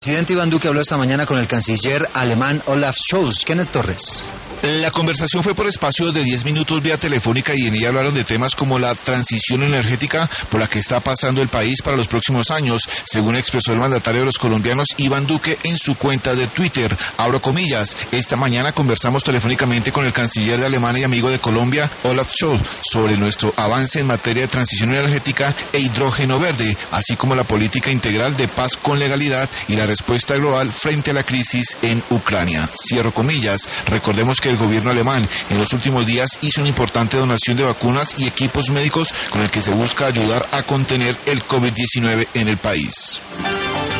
El presidente Iván Duque habló esta mañana con el canciller alemán Olaf Scholz. Kenneth Torres. La conversación fue por espacio de 10 minutos vía telefónica y en ella hablaron de temas como la transición energética por la que está pasando el país para los próximos años, según expresó el mandatario de los colombianos Iván Duque en su cuenta de Twitter. Abro comillas, esta mañana conversamos telefónicamente con el canciller de Alemania y amigo de Colombia, Olaf Scholz, sobre nuestro avance en materia de transición energética e hidrógeno verde, así como la política integral de paz con legalidad y la respuesta global frente a la crisis en Ucrania. Cierro comillas. Recordemos que el gobierno alemán en los últimos días hizo una importante donación de vacunas y equipos médicos con el que se busca ayudar a contener el COVID-19 en el país.